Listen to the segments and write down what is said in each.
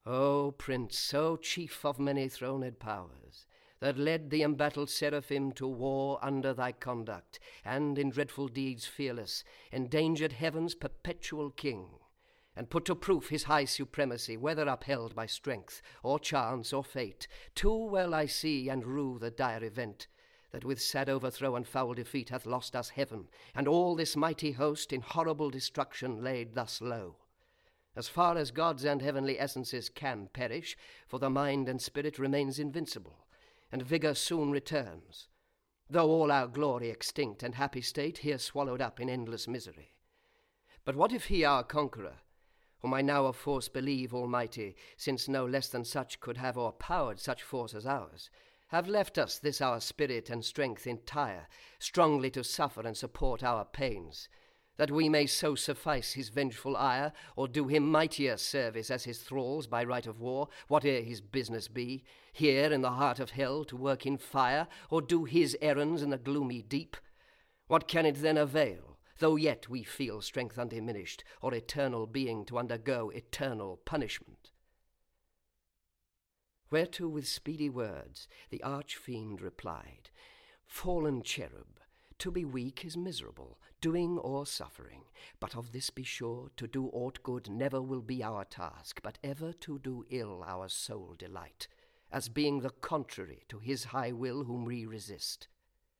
O Prince, O Chief of many throned powers, that led the embattled seraphim to war under thy conduct, and in dreadful deeds fearless, endangered heaven's perpetual King, and put to proof his high supremacy, whether upheld by strength, or chance, or fate, too well I see and rue the dire event, that with sad overthrow and foul defeat hath lost us heaven, and all this mighty host in horrible destruction laid thus low. As far as gods and heavenly essences can perish, for the mind and spirit remains invincible, and vigour soon returns, though all our glory extinct and happy state here swallowed up in endless misery. But what if he, our conqueror, whom I now of force believe almighty, since no less than such could have o'erpowered such force as ours, have left us this our spirit and strength entire, strongly to suffer and support our pains, that we may so suffice his vengeful ire, or do him mightier service as his thralls by right of war, whate'er his business be, here in the heart of hell to work in fire, or do his errands in the gloomy deep? What can it then avail, though yet we feel strength undiminished, or eternal being to undergo eternal punishment? Whereto with speedy words the arch-fiend replied, Fallen cherub, to be weak is miserable, doing or suffering, but of this be sure, to do aught good never will be our task, but ever to do ill our sole delight, as being the contrary to his high will whom we resist.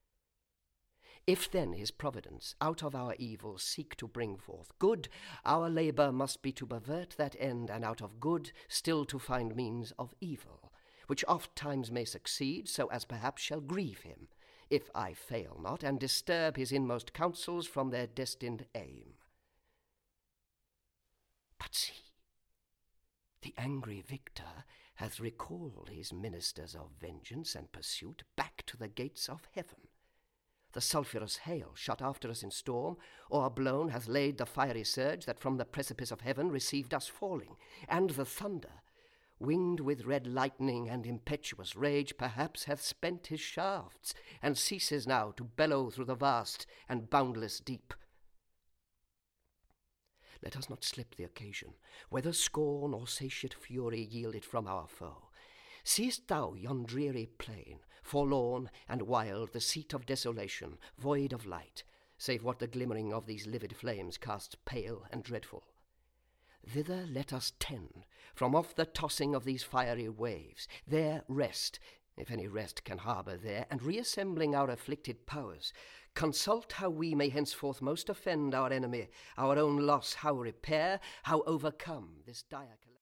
If then his providence out of our evil seek to bring forth good, our labour must be to pervert that end, and out of good still to find means of evil, which oft times may succeed, so as perhaps shall grieve him, if I fail not, and disturb his inmost counsels from their destined aim. But see, the angry victor hath recalled his ministers of vengeance and pursuit back to the gates of heaven. The sulphurous hail, shot after us in storm, o'erblown hath laid the fiery surge that from the precipice of heaven received us falling, and the thunder, winged with red lightning and impetuous rage, perhaps hath spent his shafts, and ceases now to bellow through the vast and boundless deep. Let us not slip the occasion, whether scorn or satiate fury yield it from our foe. Seest thou yon dreary plain, forlorn and wild, the seat of desolation, void of light, save what the glimmering of these livid flames casts pale and dreadful? Thither let us tend, from off the tossing of these fiery waves, there rest, if any rest can harbour there, and reassembling our afflicted powers, consult how we may henceforth most offend our enemy, our own loss how repair, how overcome this dire calamity.